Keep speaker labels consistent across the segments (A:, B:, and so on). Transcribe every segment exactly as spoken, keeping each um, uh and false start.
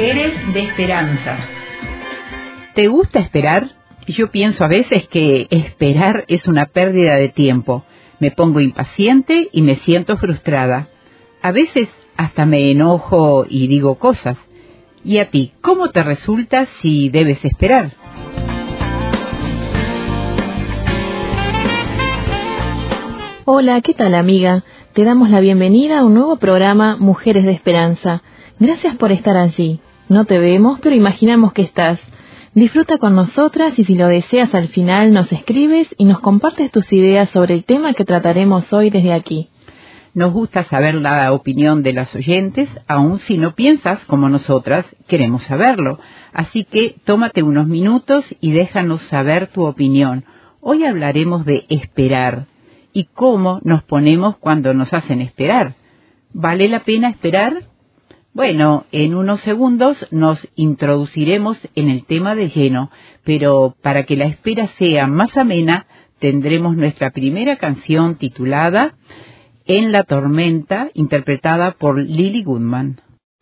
A: Mujeres de Esperanza. ¿Te gusta esperar? Yo pienso a veces que esperar es una pérdida de tiempo. Me pongo impaciente y me siento frustrada. A veces hasta me enojo y digo cosas. ¿Y a ti, cómo te resulta si debes esperar?
B: Hola, ¿qué tal, amiga? Te damos la bienvenida a un nuevo programa Mujeres de Esperanza. Gracias por estar allí. No te vemos, pero imaginamos que estás. Disfruta con nosotras y si lo deseas al final nos escribes y nos compartes tus ideas sobre el tema que trataremos hoy desde aquí.
A: Nos gusta saber la opinión de las oyentes, aun si no piensas como nosotras, queremos saberlo. Así que tómate unos minutos y déjanos saber tu opinión. Hoy hablaremos de esperar y cómo nos ponemos cuando nos hacen esperar. ¿Vale la pena esperar? Bueno, en unos segundos nos introduciremos en el tema de lleno, pero para que la espera sea más amena, tendremos nuestra primera canción titulada En la tormenta, interpretada por Lily Goodman.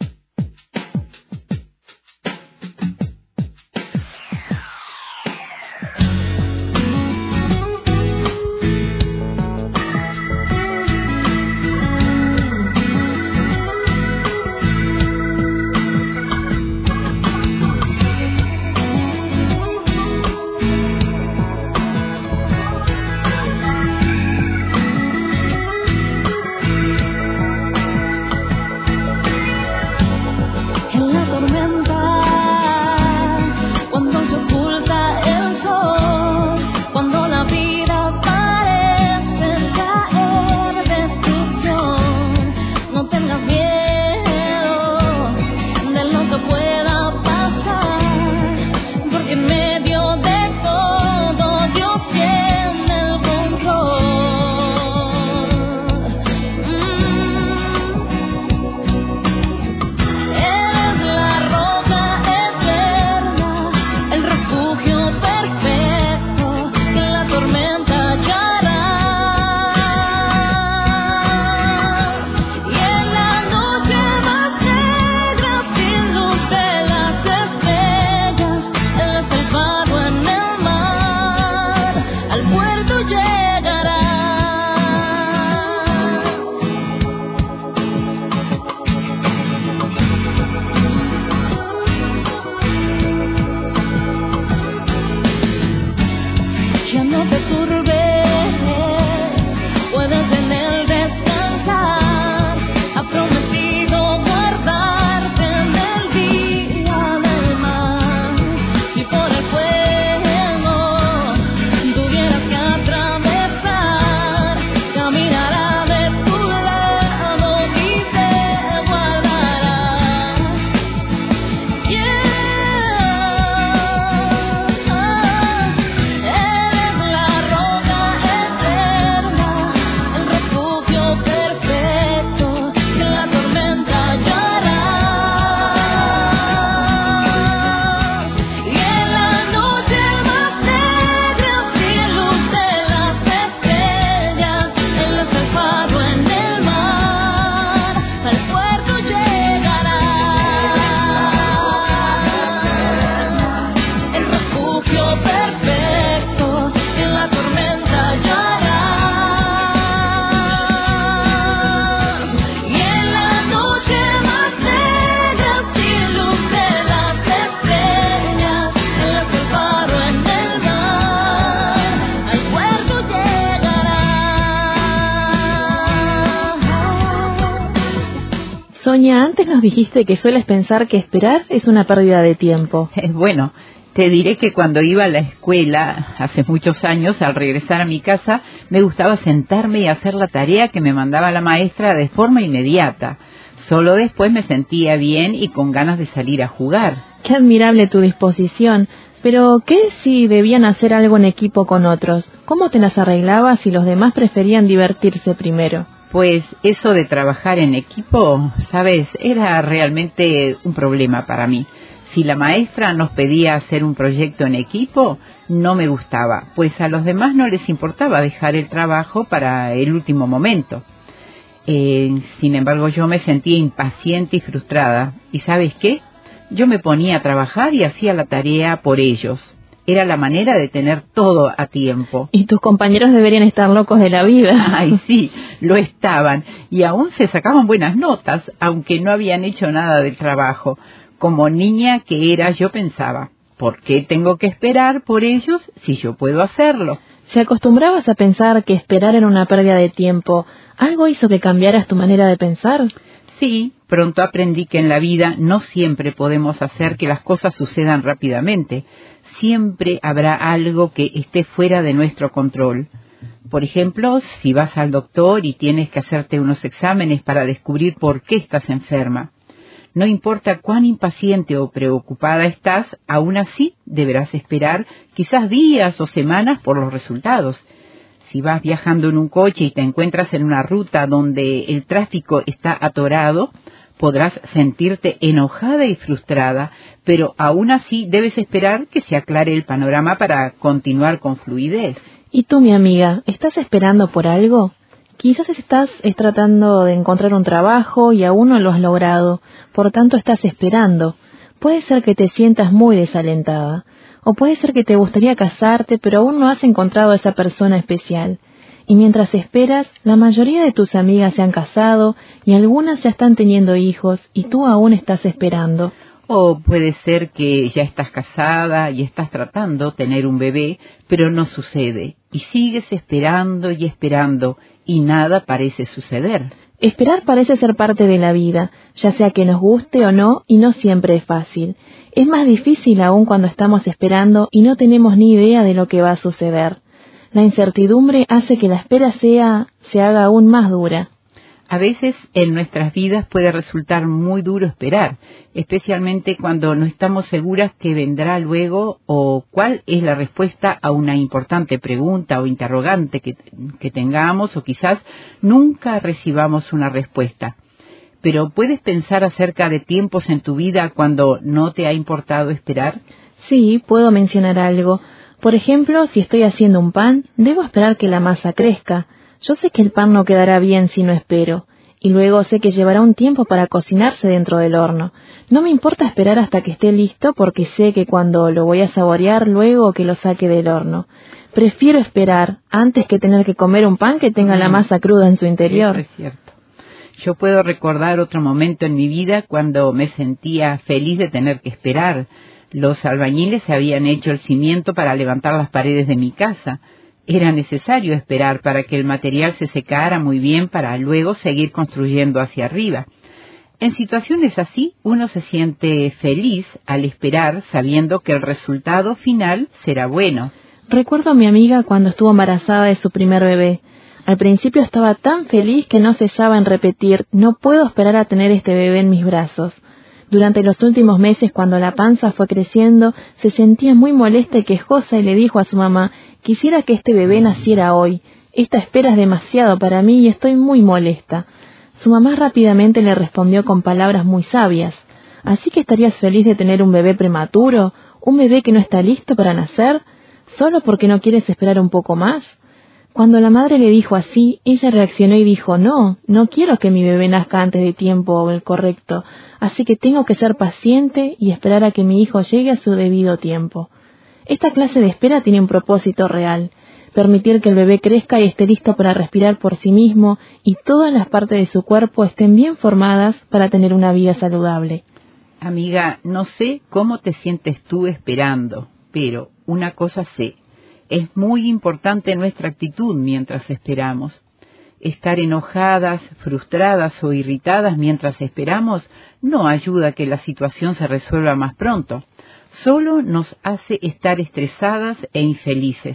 B: Sonia, antes nos dijiste que sueles pensar que esperar es una pérdida de tiempo.
A: Eh, bueno, te diré que cuando iba a la escuela, hace muchos años, al regresar a mi casa, me gustaba sentarme y hacer la tarea que me mandaba la maestra de forma inmediata. Solo después me sentía bien y con ganas de salir a jugar.
B: Qué admirable tu disposición. Pero, ¿qué si debían hacer algo en equipo con otros? ¿Cómo te las arreglabas si los demás preferían divertirse primero?
A: Pues eso de trabajar en equipo, ¿sabes? Era realmente un problema para mí. Si la maestra nos pedía hacer un proyecto en equipo, no me gustaba, pues a los demás no les importaba dejar el trabajo para el último momento. Eh, sin embargo, yo me sentía impaciente y frustrada. ¿Y sabes qué? Yo me ponía a trabajar y hacía la tarea por ellos. Era la manera de tener todo a tiempo.
B: Y tus compañeros deberían estar locos de la vida.
A: Ay, sí, lo estaban. Y aún se sacaban buenas notas, aunque no habían hecho nada del trabajo. Como niña que era, yo pensaba, ¿por qué tengo que esperar por ellos si yo puedo hacerlo?
B: Si acostumbrabas a pensar que esperar era una pérdida de tiempo, ¿algo hizo que cambiaras tu manera de pensar?
A: Sí, pronto aprendí que en la vida no siempre podemos hacer que las cosas sucedan rápidamente. Siempre habrá algo que esté fuera de nuestro control. Por ejemplo, si vas al doctor y tienes que hacerte unos exámenes para descubrir por qué estás enferma. No importa cuán impaciente o preocupada estás, aún así deberás esperar quizás días o semanas por los resultados. Si vas viajando en un coche y te encuentras en una ruta donde el tráfico está atorado, podrás sentirte enojada y frustrada, pero aún así debes esperar que se aclare el panorama para continuar con fluidez.
B: ¿Y tú, mi amiga, estás esperando por algo? Quizás estás tratando de encontrar un trabajo y aún no lo has logrado, por tanto estás esperando. Puede ser que te sientas muy desalentada, o puede ser que te gustaría casarte, pero aún no has encontrado a esa persona especial. Y mientras esperas, la mayoría de tus amigas se han casado y algunas ya están teniendo hijos y tú aún estás esperando.
A: O puede ser que ya estás casada y estás tratando de tener un bebé, pero no sucede, y sigues esperando y esperando, y nada parece suceder.
B: Esperar parece ser parte de la vida, ya sea que nos guste o no, y no siempre es fácil. Es más difícil aún cuando estamos esperando y no tenemos ni idea de lo que va a suceder. La incertidumbre hace que la espera sea, se haga aún más dura.
A: A veces en nuestras vidas puede resultar muy duro esperar, especialmente cuando no estamos seguras que vendrá luego o cuál es la respuesta a una importante pregunta o interrogante que, que tengamos, o quizás nunca recibamos una respuesta. Pero ¿puedes pensar acerca de tiempos en tu vida cuando no te ha importado esperar?
B: Sí, puedo mencionar algo. Por ejemplo, si estoy haciendo un pan, debo esperar que la masa crezca. Yo sé que el pan no quedará bien si no espero, y luego sé que llevará un tiempo para cocinarse dentro del horno. No me importa esperar hasta que esté listo porque sé que cuando lo voy a saborear luego que lo saque del horno. Prefiero esperar antes que tener que comer un pan que tenga la masa cruda en su interior.
A: Eso es cierto. Yo puedo recordar otro momento en mi vida cuando me sentía feliz de tener que esperar. Los albañiles habían hecho el cimiento para levantar las paredes de mi casa. Era necesario esperar para que el material se secara muy bien para luego seguir construyendo hacia arriba. En situaciones así, uno se siente feliz al esperar sabiendo que el resultado final será bueno.
B: Recuerdo a mi amiga cuando estuvo embarazada de su primer bebé. Al principio estaba tan feliz que no cesaba en repetir, no puedo esperar a tener este bebé en mis brazos. Durante los últimos meses, cuando la panza fue creciendo, se sentía muy molesta y quejosa y le dijo a su mamá, quisiera que este bebé naciera hoy. Esta espera es demasiado para mí y estoy muy molesta. Su mamá rápidamente le respondió con palabras muy sabias. ¿Así que estarías feliz de tener un bebé prematuro? ¿Un bebé que no está listo para nacer? ¿Solo porque no quieres esperar un poco más? Cuando la madre le dijo así, ella reaccionó y dijo, no, no quiero que mi bebé nazca antes de tiempo o el correcto, así que tengo que ser paciente y esperar a que mi hijo llegue a su debido tiempo. Esta clase de espera tiene un propósito real, permitir que el bebé crezca y esté listo para respirar por sí mismo y todas las partes de su cuerpo estén bien formadas para tener una vida saludable.
A: Amiga, no sé cómo te sientes tú esperando, pero una cosa sé. Es muy importante nuestra actitud mientras esperamos. Estar enojadas, frustradas o irritadas mientras esperamos no ayuda a que la situación se resuelva más pronto. Solo nos hace estar estresadas e infelices.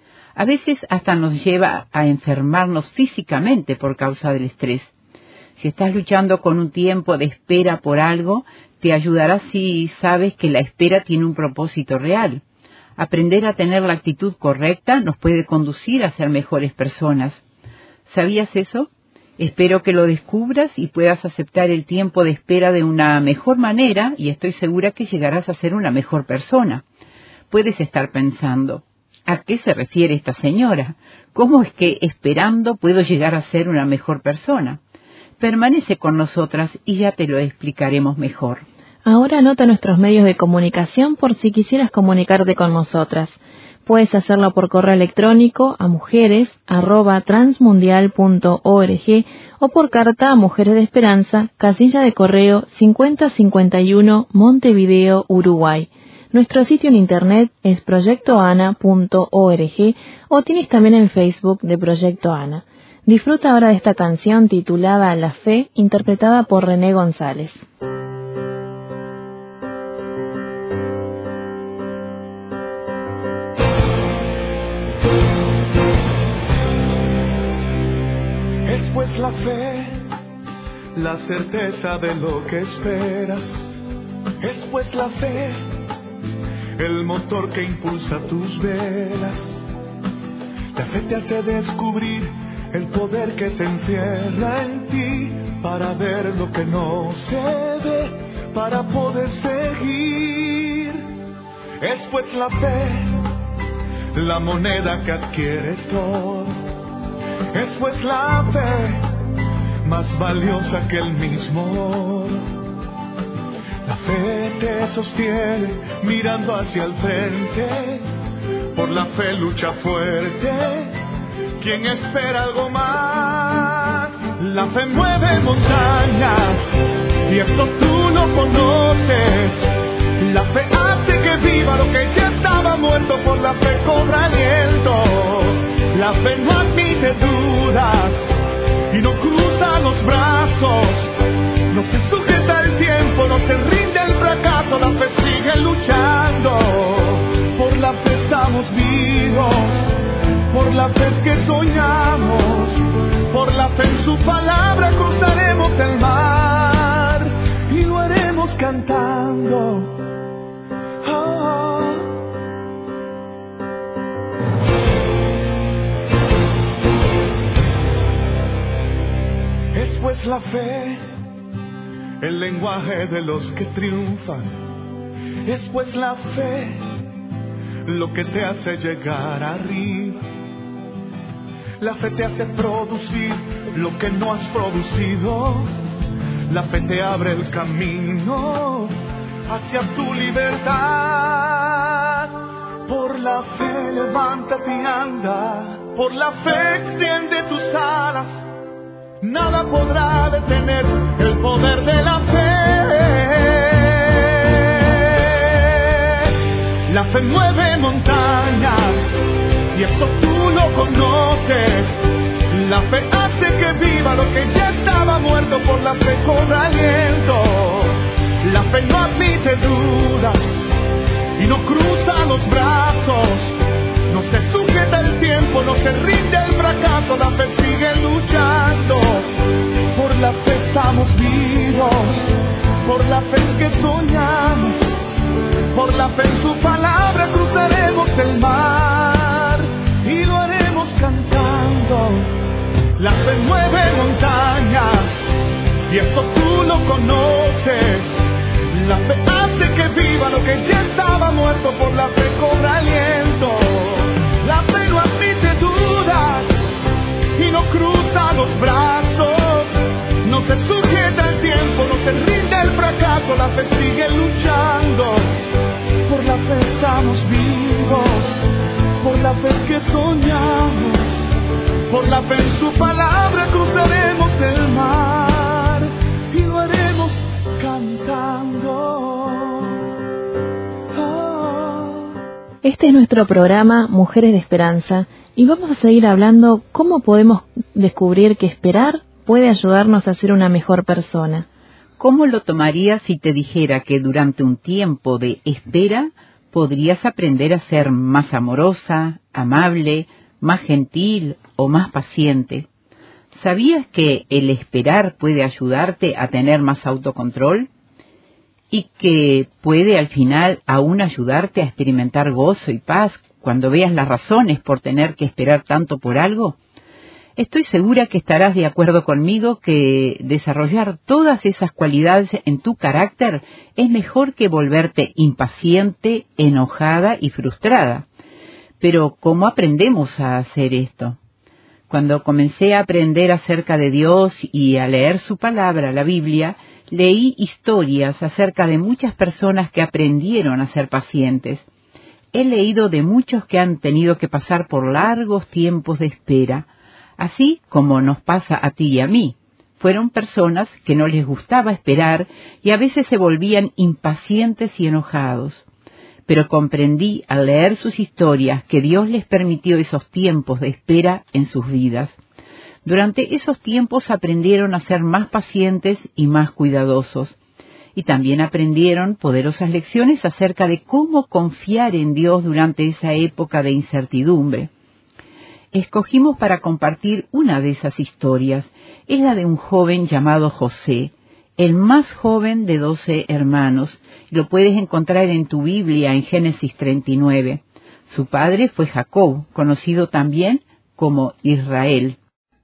A: A veces hasta nos lleva a enfermarnos físicamente por causa del estrés. Si estás luchando con un tiempo de espera por algo, te ayudará si sabes que la espera tiene un propósito real. Aprender a tener la actitud correcta nos puede conducir a ser mejores personas. ¿Sabías eso? Espero que lo descubras y puedas aceptar el tiempo de espera de una mejor manera y estoy segura que llegarás a ser una mejor persona. Puedes estar pensando, ¿a qué se refiere esta señora? ¿Cómo es que esperando puedo llegar a ser una mejor persona? Permanece con nosotras y ya te lo explicaremos mejor.
B: Ahora anota nuestros medios de comunicación por si quisieras comunicarte con nosotras. Puedes hacerlo por correo electrónico a mujeres arroba transmundial punto org o por carta a Mujeres de Esperanza, casilla de correo cincuenta cincuenta y uno, Montevideo, Uruguay. Nuestro sitio en internet es proyecto ana punto org o tienes también el Facebook de Proyecto Ana. Disfruta ahora de esta canción titulada La Fe, interpretada por René González.
C: Es pues la fe, la certeza de lo que esperas. Es pues la fe, el motor que impulsa tus velas. La fe te hace descubrir el poder que se encierra en ti para ver lo que no se ve, para poder seguir. Es pues la fe, la moneda que adquiere todo. Es pues la fe, más valiosa que el mismo oro. La fe te sostiene mirando hacia el frente, por la fe lucha fuerte quien espera algo más. La fe mueve montañas y esto tú lo conoces. La fe hace que viva lo que ya estaba muerto, por la fe cobra aliento. La fe no admite dudas y no cruza los brazos, no se sujeta al tiempo, no se rinde el fracaso. La fe sigue luchando, por la fe estamos vivos, por la fe que soñamos, por la fe en su palabra cruzaremos el mar y lo haremos cantando. Oh. Es pues la fe, el lenguaje de los que triunfan. Es pues la fe, lo que te hace llegar arriba. La fe te hace producir lo que no has producido. La fe te abre el camino hacia tu libertad. Por la fe levántate y anda, por la fe extiende tus alas. Nada podrá detener el poder de la fe. La fe mueve montañas y esto tú lo conoces. La fe hace que viva lo que ya estaba muerto, por la fe cobra aliento. La fe no admite dudas y no cruza los brazos, no se sujeta el tiempo, no se rinde el fracaso. La fe sigue luchando, por la fe estamos vivos, por la fe que soñamos, por la fe en su palabra cruzaremos el mar y lo haremos cantando. La fe mueve montañas y esto tú lo conoces. La fe hace que viva lo que ya estaba muerto, por la fe cobra aliento. La fe no admite dudas y no cruza los brazos, no se sujeta el tiempo, no se rinde el fracaso. La fe sigue luchando, por la fe estamos vivos, por la fe que soñamos, por la fe en su palabra cruzaremos el mar y lo haremos cantando. Oh.
B: Este es nuestro programa Mujeres de Esperanza y vamos a seguir hablando cómo podemos descubrir que esperar puede ayudarnos a ser una mejor persona.
A: ¿Cómo lo tomarías si te dijera que durante un tiempo de espera podrías aprender a ser más amorosa, amable, más gentil o más paciente? ¿Sabías que el esperar puede ayudarte a tener más autocontrol? Y que puede al final aún ayudarte a experimentar gozo y paz cuando veas las razones por tener que esperar tanto por algo. Estoy segura que estarás de acuerdo conmigo que desarrollar todas esas cualidades en tu carácter es mejor que volverte impaciente, enojada y frustrada. Pero ¿cómo aprendemos a hacer esto? Cuando comencé a aprender acerca de Dios y a leer su palabra, la Biblia, Leí historias acerca de muchas personas que aprendieron a ser pacientes. He leído de muchos que han tenido que pasar por largos tiempos de espera, así como nos pasa a ti y a mí. Fueron personas que no les gustaba esperar y a veces se volvían impacientes y enojados. Pero comprendí al leer sus historias que Dios les permitió esos tiempos de espera en sus vidas. Durante esos tiempos aprendieron a ser más pacientes y más cuidadosos. Y también aprendieron poderosas lecciones acerca de cómo confiar en Dios durante esa época de incertidumbre. Escogimos para compartir una de esas historias. Es la de un joven llamado José, el más joven de doce hermanos. Lo puedes encontrar en tu Biblia en Génesis treinta y nueve. Su padre fue Jacob, conocido también como Israel.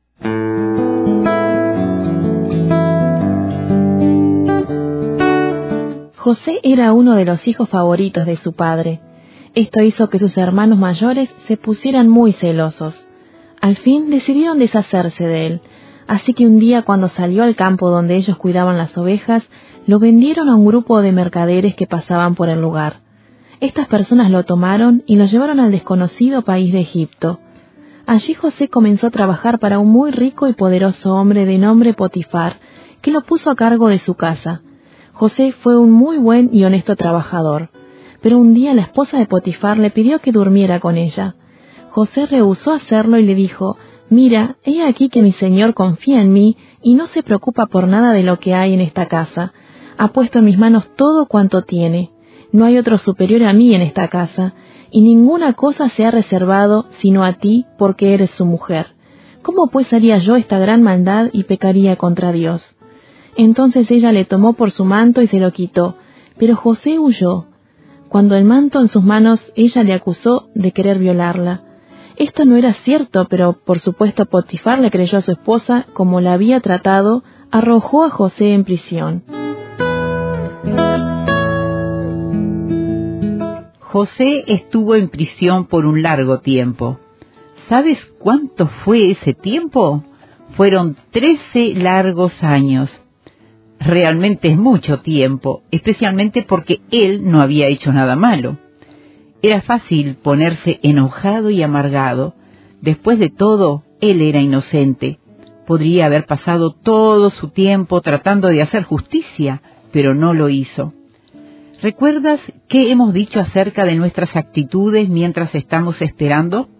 B: José era uno de los hijos favoritos de su padre. Esto hizo que sus hermanos mayores se pusieran muy celosos. Al fin decidieron deshacerse de él, así que un día cuando salió al campo donde ellos cuidaban las ovejas, lo vendieron a un grupo de mercaderes que pasaban por el lugar. Estas personas lo tomaron y lo llevaron al desconocido país de Egipto. Allí José comenzó a trabajar para un muy rico y poderoso hombre de nombre Potifar, que lo puso a cargo de su casa. José fue un muy buen y honesto trabajador, pero un día la esposa de Potifar le pidió que durmiera con ella. José rehusó hacerlo y le dijo: «Mira, he aquí que mi señor confía en mí y no se preocupa por nada de lo que hay en esta casa. Ha puesto en mis manos todo cuanto tiene. No hay otro superior a mí en esta casa, y ninguna cosa se ha reservado sino a ti porque eres su mujer. ¿Cómo pues haría yo esta gran maldad y pecaría contra Dios?». Entonces ella le tomó por su manto y se lo quitó, pero José huyó. Cuando el manto en sus manos, ella le acusó de querer violarla. Esto no era cierto, pero por supuesto Potifar le creyó a su esposa, como la había tratado, arrojó a José en prisión.
A: José estuvo en prisión por un largo tiempo. ¿Sabes cuánto fue ese tiempo? Fueron trece largos años. Realmente es mucho tiempo, especialmente porque él no había hecho nada malo. Era fácil ponerse enojado y amargado. Después de todo, él era inocente. Podría haber pasado todo su tiempo tratando de hacer justicia, pero no lo hizo. ¿Recuerdas qué hemos dicho acerca de nuestras actitudes mientras estamos esperando?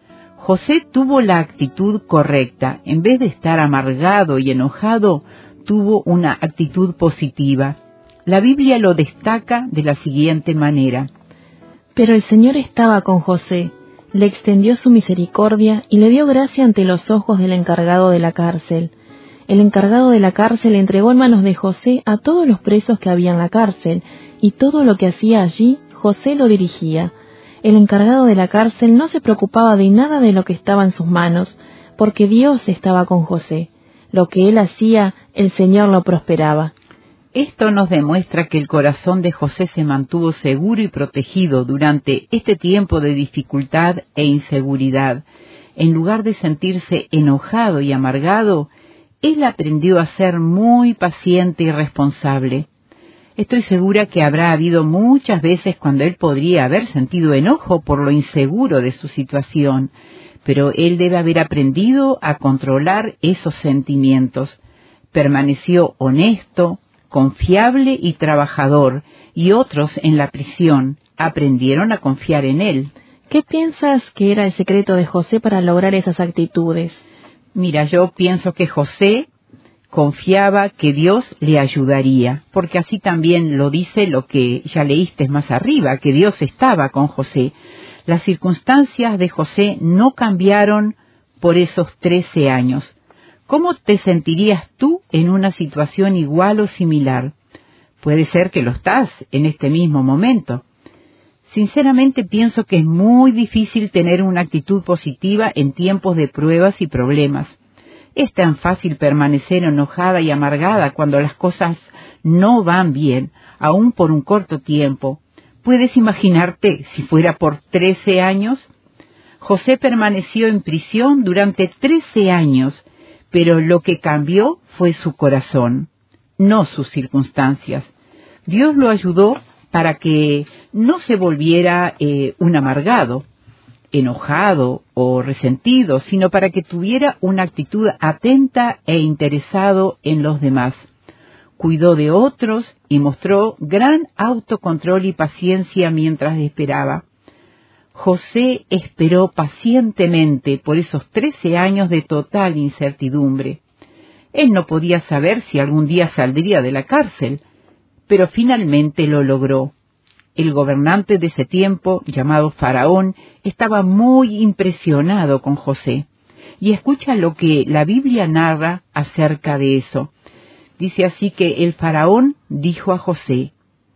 A: José tuvo la actitud correcta. En vez de estar amargado y enojado, tuvo una actitud positiva. La Biblia lo destaca de la siguiente manera:
B: Pero el Señor estaba con José, le extendió su misericordia y le dio gracia ante los ojos del encargado de la cárcel. El encargado de la cárcel entregó en manos de José a todos los presos que había en la cárcel, y todo lo que hacía allí, José lo dirigía. El encargado de la cárcel no se preocupaba de nada de lo que estaba en sus manos, porque Dios estaba con José. Lo que él hacía, el Señor lo prosperaba.
A: Esto nos demuestra que el corazón de José se mantuvo seguro y protegido durante este tiempo de dificultad e inseguridad. En lugar de sentirse enojado y amargado, él aprendió a ser muy paciente y responsable. Estoy segura que habrá habido muchas veces cuando él podría haber sentido enojo por lo inseguro de su situación, pero él debe haber aprendido a controlar esos sentimientos. Permaneció honesto, confiable y trabajador, y otros en la prisión aprendieron a confiar en él.
B: ¿Qué piensas que era el secreto de José para lograr esas actitudes?
A: Mira, yo pienso que José confiaba que Dios le ayudaría, porque así también lo dice lo que ya leíste más arriba, que Dios estaba con José. Las circunstancias de José no cambiaron por esos trece años. ¿Cómo te sentirías tú en una situación igual o similar? Puede ser que lo estás en este mismo momento. Sinceramente pienso que es muy difícil tener una actitud positiva en tiempos de pruebas y problemas. Es tan fácil permanecer enojada y amargada cuando las cosas no van bien, aún por un corto tiempo. ¿Puedes imaginarte si fuera por trece años? José permaneció en prisión durante trece años, pero lo que cambió fue su corazón. no sus circunstancias. Dios lo ayudó para que no se volviera eh, un amargado, enojado o resentido, sino para que tuviera una actitud atenta e interesado en los demás. Cuidó de otros y mostró gran autocontrol y paciencia mientras esperaba. José esperó pacientemente por esos trece años de total incertidumbre. Él no podía saber si algún día saldría de la cárcel, pero finalmente lo logró. El gobernante de ese tiempo, llamado Faraón, estaba muy impresionado con José. Y escucha lo que la Biblia narra acerca de eso. Dice así que el Faraón dijo a José: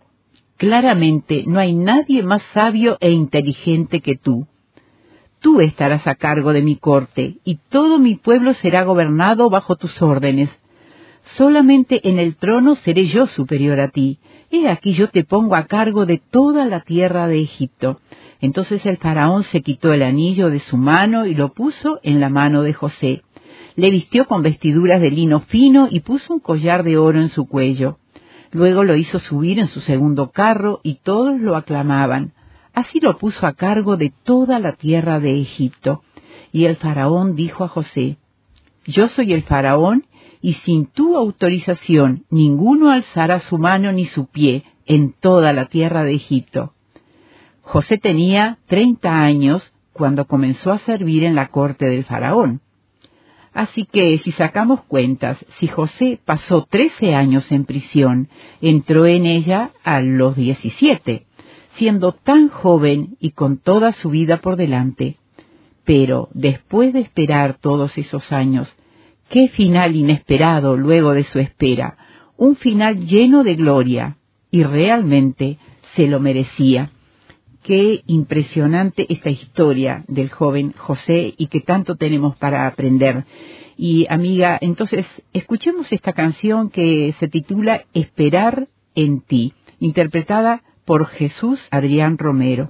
A: «Claramente no hay nadie más sabio e inteligente que tú. Tú estarás a cargo de mi corte, y todo mi pueblo será gobernado bajo tus órdenes. Solamente en el trono seré yo superior a ti. He aquí yo te pongo a cargo de toda la tierra de Egipto». Entonces el faraón se quitó el anillo de su mano y lo puso en la mano de José. Le vistió con vestiduras de lino fino y puso un collar de oro en su cuello. Luego lo hizo subir en su segundo carro y todos lo aclamaban. Así lo puso a cargo de toda la tierra de Egipto. Y el faraón dijo a José: «Yo soy el faraón, y sin tu autorización ninguno alzará su mano ni su pie en toda la tierra de Egipto». José tenía treinta años cuando comenzó a servir en la corte del faraón. Así que, si sacamos cuentas, si José pasó trece años en prisión, entró en ella a los diecisiete, siendo tan joven y con toda su vida por delante. Pero, después de esperar todos esos años, qué final inesperado luego de su espera, un final lleno de gloria, y realmente se lo merecía. Qué impresionante esta historia del joven José y que tanto tenemos para aprender. Y amiga, entonces escuchemos esta canción que se titula Esperar en ti, interpretada por Jesús Adrián Romero.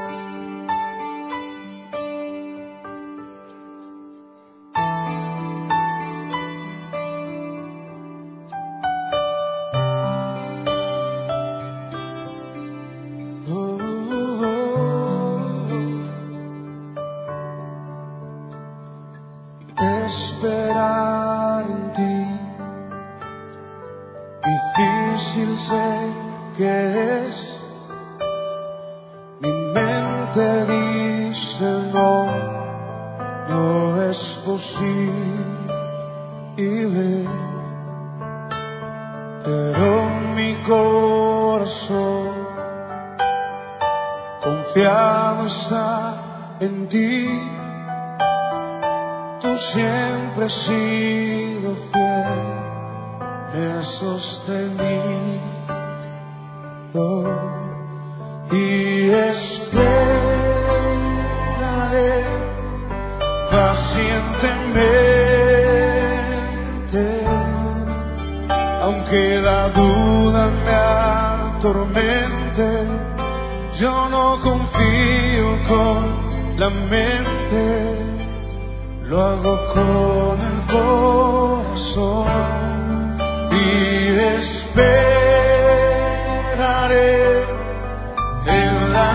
C: Esperar en ti, difícil sé que es. Mi mente dice no, no es posible, pero mi corazón confiado está en ti. Tú siempre has sido fiel, me has sostenido y esperaré pacientemente, aunque la duda me atormente, yo no confío con la mente. Lo hago con el corazón y esperaré en la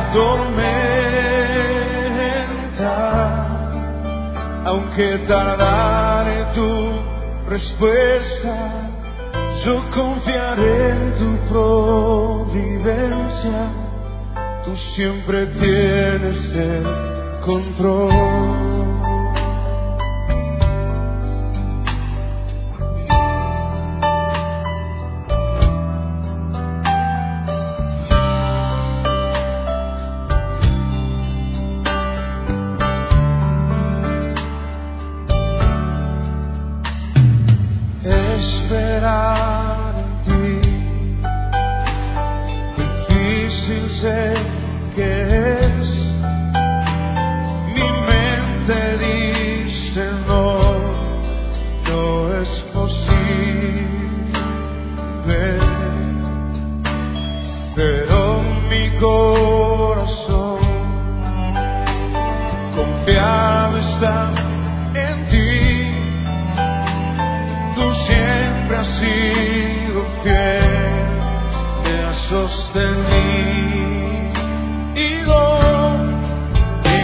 C: tormenta, aunque tardare tu respuesta, yo confiaré en tu providencia. Tú siempre tienes el control. Esperar en ti, difícil sé que es. Mi mente dice no, no es posible, pero mi corazón confiado está en ti. Tú siempre has sido tenido y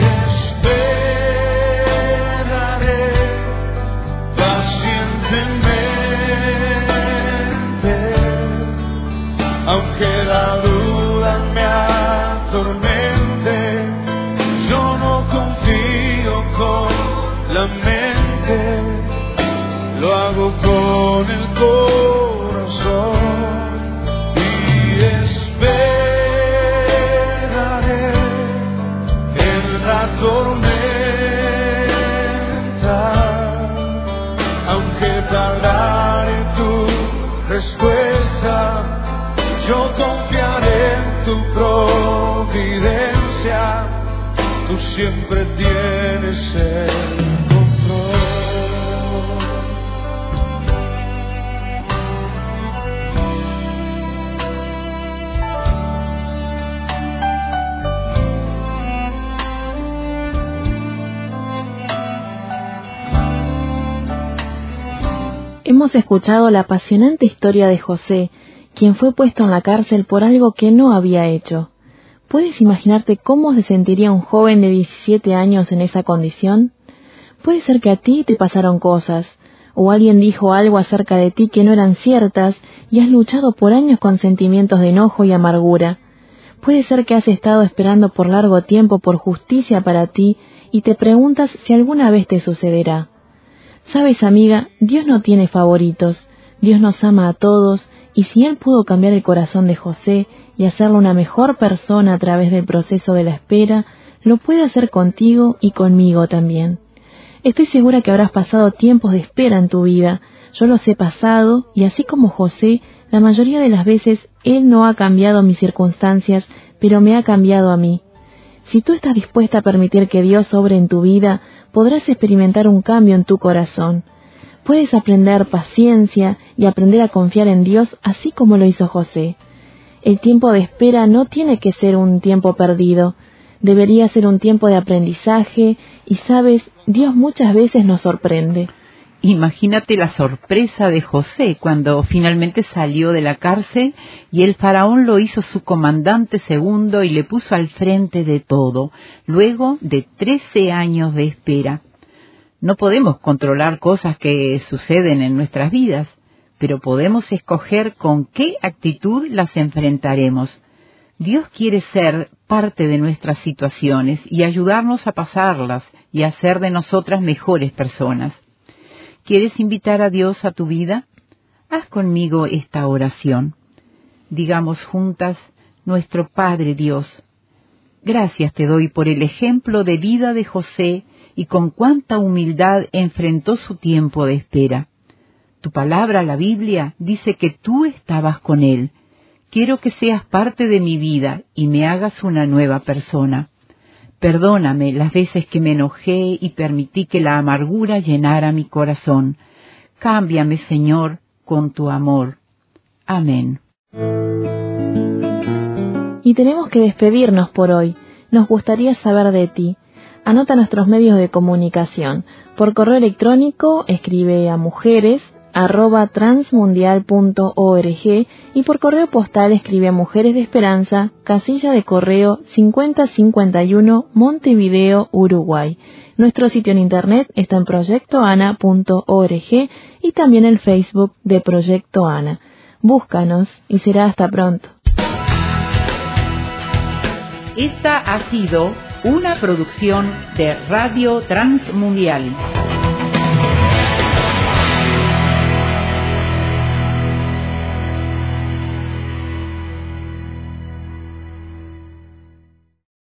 C: esperaré pacientemente, aunque la duda me atormente, yo no confío con la mente, lo hago con el corazón y esperaré en la tormenta, aunque tardare tu respuesta, yo confiaré en tu providencia, tú siempre tienes el control.
B: Hemos escuchado la apasionante historia de José, quien fue puesto en la cárcel por algo que no había hecho. ¿Puedes imaginarte cómo se sentiría un joven de diecisiete años en esa condición? Puede ser que a ti te pasaron cosas, o alguien dijo algo acerca de ti que no eran ciertas y has luchado por años con sentimientos de enojo y amargura. Puede ser que has estado esperando por largo tiempo por justicia para ti y te preguntas si alguna vez te sucederá. Sabes, amiga, Dios no tiene favoritos, Dios nos ama a todos, y si Él pudo cambiar el corazón de José y hacerlo una mejor persona a través del proceso de la espera, lo puede hacer contigo y conmigo también. Estoy segura que habrás pasado tiempos de espera en tu vida, yo los he pasado, y así como José, la mayoría de las veces Él no ha cambiado mis circunstancias, pero me ha cambiado a mí. Si tú estás dispuesta a permitir que Dios obre en tu vida, podrás experimentar un cambio en tu corazón. Puedes aprender paciencia y aprender a confiar en Dios así como lo hizo José. El tiempo de espera no tiene que ser un tiempo perdido. Debería ser un tiempo de aprendizaje y, sabes, Dios muchas veces nos sorprende.
A: Imagínate la sorpresa de José cuando finalmente salió de la cárcel y el faraón lo hizo su comandante segundo y le puso al frente de todo, luego de trece años de espera. No podemos controlar cosas que suceden en nuestras vidas, pero podemos escoger con qué actitud las enfrentaremos. Dios quiere ser parte de nuestras situaciones y ayudarnos a pasarlas y a hacer de nosotras mejores personas. ¿Quieres invitar a Dios a tu vida? Haz conmigo esta oración. Digamos juntas: nuestro Padre Dios, gracias te doy por el ejemplo de vida de José y con cuánta humildad enfrentó su tiempo de espera. Tu palabra, la Biblia, dice que tú estabas con él. Quiero que seas parte de mi vida y me hagas una nueva persona. Perdóname las veces que me enojé y permití que la amargura llenara mi corazón. Cámbiame, Señor, con tu amor. Amén.
B: Y tenemos que despedirnos por hoy. Nos gustaría saber de ti. Anota nuestros medios de comunicación. Por correo electrónico escribe a mujeres arroba transmundial punto org y por correo postal escribe a Mujeres de Esperanza, casilla de correo cincuenta cincuenta y uno, Montevideo, Uruguay. Nuestro sitio en internet está en proyecto ana punto org y también el Facebook de Proyecto Ana. Búscanos y será hasta pronto.
A: Esta ha sido una producción de Radio Transmundial.